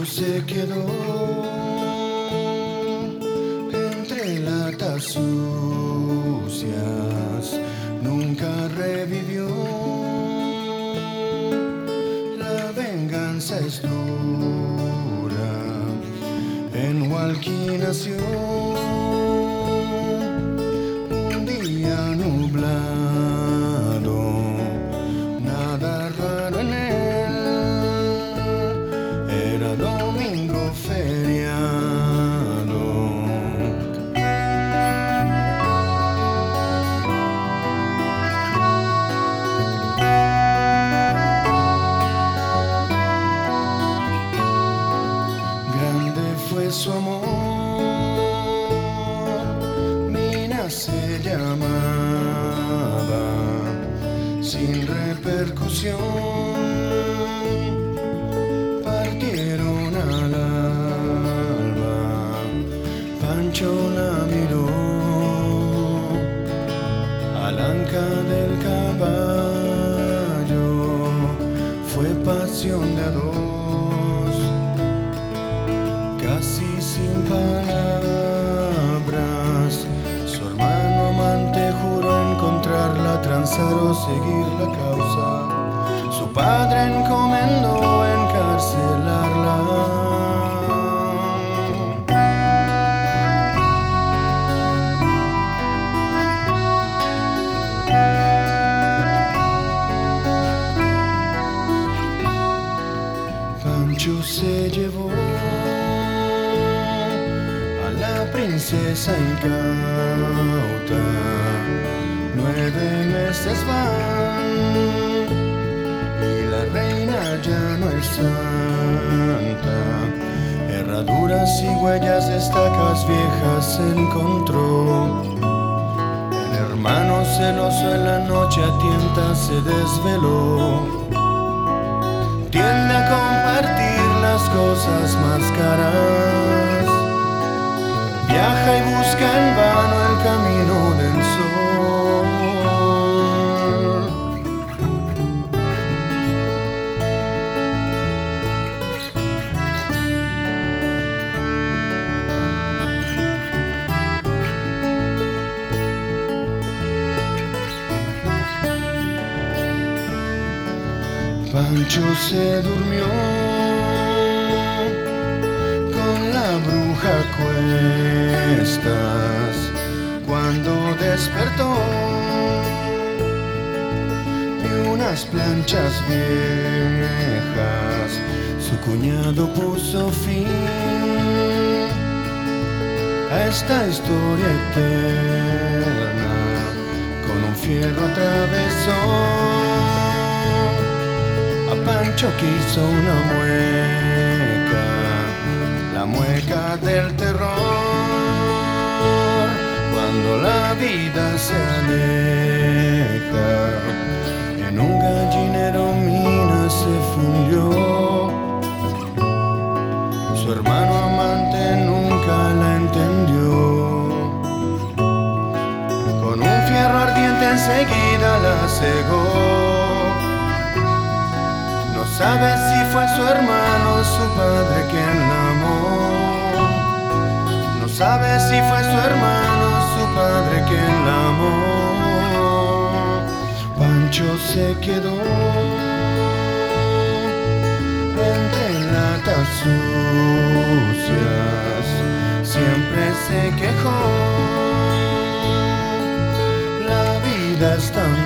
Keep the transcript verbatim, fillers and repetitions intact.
se quedó entre latas sucias, nunca revivió. La venganza es dura, en Hualqui nació un día nublado, nada raro en él, era domingo feriado. Grande fue su amor, Mina se llamaba, sin repercusión. Partieron al alba, Pancho la miró, al anca del caballo, fue pasión de a dos, casi sin palabras. Su hermano amante juró encontrarla, transar o seguir la causa. Su padre encomendó encarcelarla. Pancho se llevó a la princesa incauta, nueve meses van y la reina ya no es santa. Herraduras y huellas de estacas viejas se encontró. El hermano celoso en la noche a tientas se desveló. Tiende a compartir las cosas más caras, viaja y busca en vano el camino del sol. Pancho se durmió con la bruja a cuestas. Cuando despertó, vio unas planchas viejas. Su cuñado puso fin a esta historia eterna. Con un fierro atravesó. A Pancho quiso una mueca, la mueca del terror. Cuando la vida se aleja, en un gallinero Mina se fundió. Su hermano amante nunca la entendió. Con un fierro ardiente enseguida la cegó. No sabe si fue su hermano o su padre quien la amó. No sabe si fue su hermano o su padre quien la amó. Pancho se quedó entre latas sucias, siempre se quejó. La vida es tan